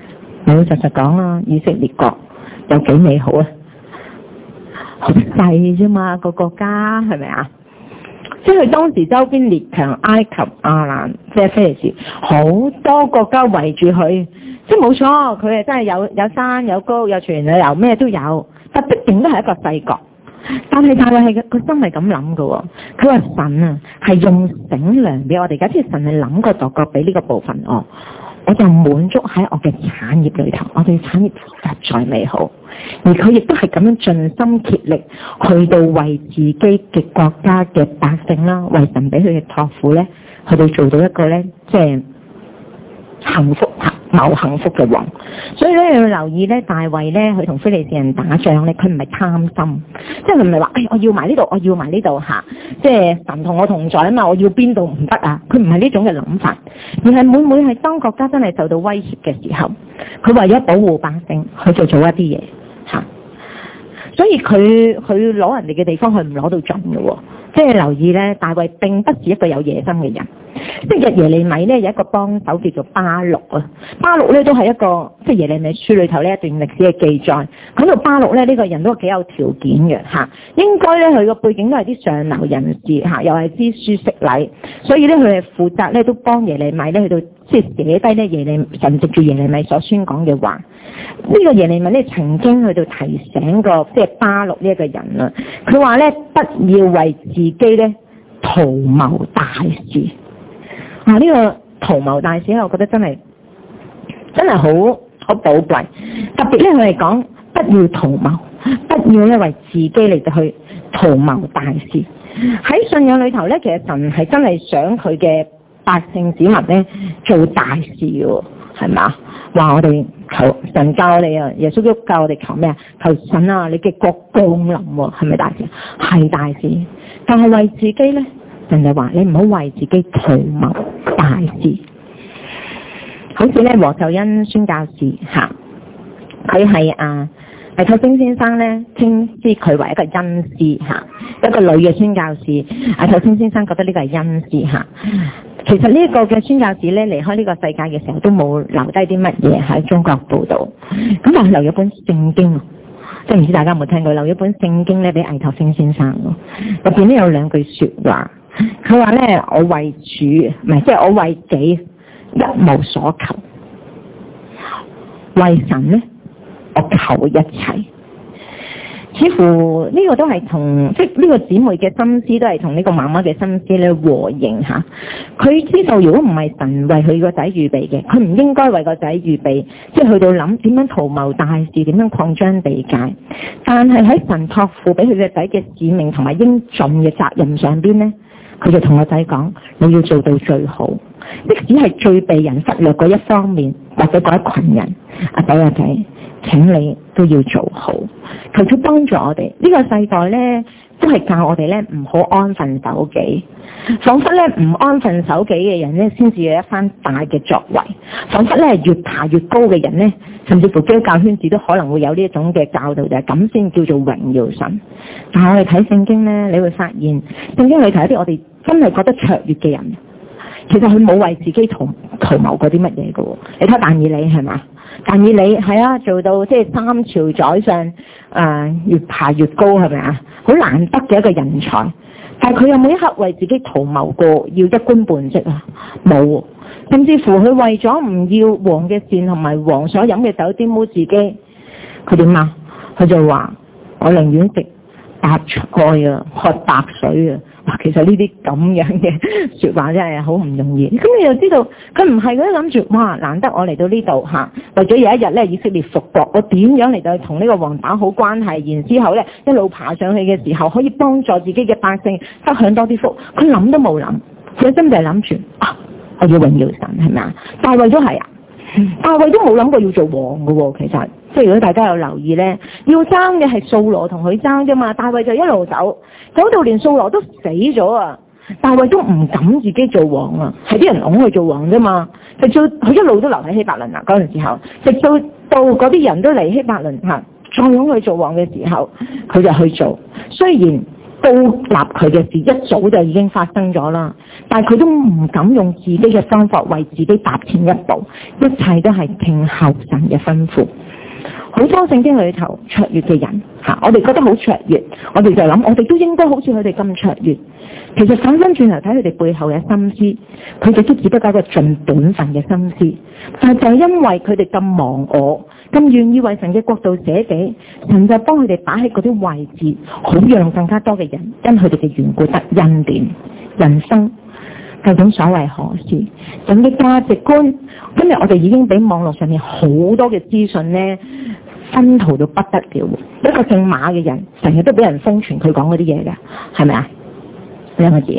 老老實實講啊，以色列國有幾美好啊？好細啫嘛，個國家係咪啊？即係佢當時周邊列強埃及、亞蘭，即係非利士，好多國家圍住佢。即係冇錯，佢係真係有有山有高有泉有油，咩都有。但畢竟都係一個細國。但係大衛係個心係咁諗嘅，佢話神啊係用繩量俾我哋，假設神係諗過度過俾呢個部分我，我就滿足喺我嘅產業裏頭，我哋產業實在美好。而佢亦都係咁樣盡心竭力去到為自己嘅國家嘅百姓啦，為神俾佢嘅託付咧，去到做到一個咧即係幸福謀幸福嘅王。所以咧要留意咧，大衛咧佢同非利士人打仗咧，佢唔係貪心，即係佢唔係話誒我要埋呢度，我要埋呢度吓，即係神同我同在啊嘛，我要邊度唔得啊？佢唔係呢種嘅諗法，而係每每係當國家真係受到威脅嘅時候，佢為咗保護百姓，佢就做一啲嘢吓。所以佢佢攞人哋嘅地方，佢唔攞到盡嘅喎。即係留意咧，大衛並不是一個有野心嘅人。即係耶利米咧有一個幫手叫做巴錄啊，巴錄咧都係一個即係耶利米書裏頭呢一段歷史嘅記載。講到巴錄咧呢個人都幾有條件嘅嚇，應該咧佢個背景都係啲上流人士嚇，又係知書識禮，所以咧佢係負責咧都幫耶利米咧去到即係寫低咧耶利神藉住耶利米所宣講嘅話。呢個耶利米咧曾經去到提醒過即係巴錄呢一個人啊，佢話咧不要為自己咧圖謀大事。啊！呢、這個圖謀大事，我覺得真係真係好好寶貴。特別咧，佢哋講不要圖謀，不要咧為自己嚟到去圖謀大事。喺信仰裏頭咧，其實神係真係想佢嘅百姓子民咧做大事嘅，係嘛？話我哋求神教我哋啊，耶穌基督教我哋求咩啊？求神啊，你嘅國降臨，係咪大事？係大事，但係為自己咧。人就話你唔好為自己圖謀大事，好似咧黃秀恩宣教士吓，佢係啊倪柝聲先生咧稱之佢為一個恩師吓，一個女嘅宣教士。倪柝聲先生覺得呢個係恩師吓。其實呢一個嘅宣教士咧離開呢個世界嘅時候都冇留低啲乜嘢喺中國報道，咁但係留咗本聖經。即係唔知大家有冇聽過，留咗本聖經咧俾倪柝聲先生，入邊咧有兩句說話。佢話咧，我為主，唔係即係我為己一無所求，為神咧我求一切。似乎呢個都係同即係呢個姊妹嘅心思都係同呢個媽媽嘅心思咧和應吓。佢知道如果唔係神為佢個仔預備嘅，佢唔應該為個仔預備，即係去到諗點樣圖謀大事，點樣擴張地界。但係喺神託付俾佢嘅仔嘅使命同埋應盡嘅責任上邊咧，佢就同個仔講：你要做到最好，即使係最被人忽略嗰一方面或者嗰一群人，阿仔阿仔，請你都要做好。求主幫助我哋呢、這個世代咧，都係教我哋咧唔好安分守己，仿佛咧唔安分守己嘅人咧，先至有一番大嘅作為。仿佛咧越爬越高嘅人咧，甚至乎基督教圈子都可能會有呢一種嘅教導，就係咁先叫做榮耀神。但係我哋睇聖經咧，你會發現聖經裏頭一啲我哋真係覺得卓越嘅人，其實佢冇為自己圖圖謀過啲乜嘢嘅。你睇但以理係嘛？但以理係啊，做到即係三朝宰相，誒、呃、越爬越高係咪啊？好難得嘅一個人才。但係佢有冇一刻為自己圖謀過要一官半職啊？冇。甚至乎佢為咗唔要王嘅膳同埋王所飲嘅酒玷污自己，佢點啊？佢就話：我寧願食白菜啊，喝白水啊！哇，其實呢啲咁樣嘅說話真係好唔容易。咁你又知道佢唔係佢諗住，哇！難得我嚟到呢度吓，為咗有一日咧以色列復國，我點樣嚟到同呢個王打好關係，然之後咧一路爬上去嘅時候，可以幫助自己嘅百姓得享多啲福。佢諗都冇諗，佢真係諗住啊！我要榮耀神係咪啊？大衛都係啊，大衛都冇諗過要做王㗎喎。其實即係如果大家有留意咧，要爭嘅係掃羅同佢爭啫嘛。大衛就一路走，走到連掃羅都死咗啊！大衛都唔敢自己做王啊，係啲人拱佢做王啫嘛。直到佢一路都留喺希伯倫啊嗰陣時候，直到到嗰啲人都嚟希伯倫嚇，再拱佢做王嘅時候，佢就去做。雖然高立佢嘅事，一早就已經發生咗啦。但係佢都唔敢用自己嘅方法為自己踏前一步，一切都係聽候神嘅吩咐。好多聖經裏頭卓越嘅人嚇，我哋覺得好卓越，我哋就諗我哋都應該好似佢哋咁卓越。其實反翻轉頭睇佢哋背後嘅心思，佢哋都只不過一個盡本分嘅心思。但係就係因為佢哋咁忘我，咁願意為神嘅國度捨己，神就幫佢哋擺喺嗰啲位置，好讓更加多嘅人因佢哋嘅緣故得恩典。人生究竟所謂何事？人嘅價值觀，今日我哋已經俾網絡上面好多嘅資訊呢熏陶到不得了。一個姓馬嘅人，成日都俾人瘋傳佢講嗰啲嘢嘅，係咪啊？兩個字，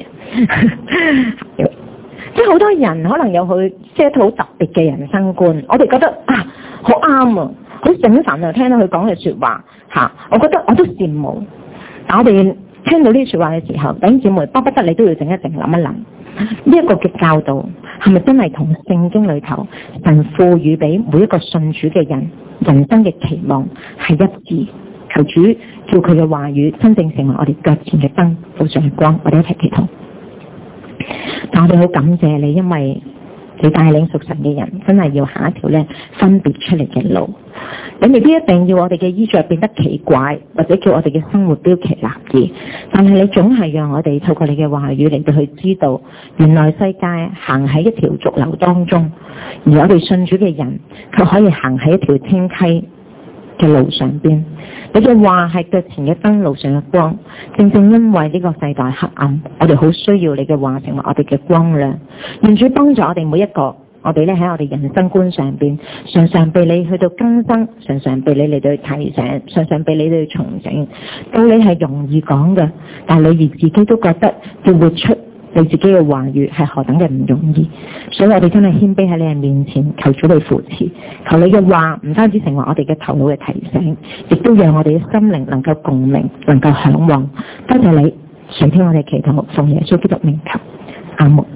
即係好多人可能有佢即係一套好特別嘅人生觀，我哋覺得啊好啱啊，好醒神啊，聽到佢講嘅說話吓，我覺得我都羨慕。但我哋聽到呢啲說話嘅時候，弟兄姊妹巴不得你都要靜一靜諗一諗，呢一個嘅教導係咪真係同聖經裏頭神賦予俾每一個信主嘅人人生嘅期望係一致？求主叫佢嘅話語真正成為我哋腳前嘅燈，路上嘅光。我哋一齊祈禱。但我哋好感謝你，因為你帶領屬神嘅人真係要行一條咧分別出嚟嘅路。你未必一定要我哋嘅衣着變得奇怪，或者叫我哋嘅生活標奇立異，但係你總係讓我哋透過你嘅話語嚟到去知道，原來世界行喺一條濁流當中，而我哋信主嘅人卻可以行喺一條清溪嘅路上邊。你嘅話係腳前嘅燈，路上嘅光。正正因為呢個世代黑暗，我哋好需要你嘅話成為我哋嘅光亮。願主幫助我哋每一個，我哋咧喺我哋人生觀上邊，常常被你去到更新，常常被你嚟到去提醒，常常被你嚟到重整。道理係容易講嘅，但係你而自己都覺得要活出你自己嘅話語係何等嘅唔容易，所以我哋真係謙卑喺你嘅面前，求主你扶持，求你嘅話唔單止成為我哋嘅頭腦嘅提醒，亦都讓我哋嘅心靈能夠共鳴，能夠向往。多謝你垂聽我哋祈禱，奉耶穌基督名求，阿門。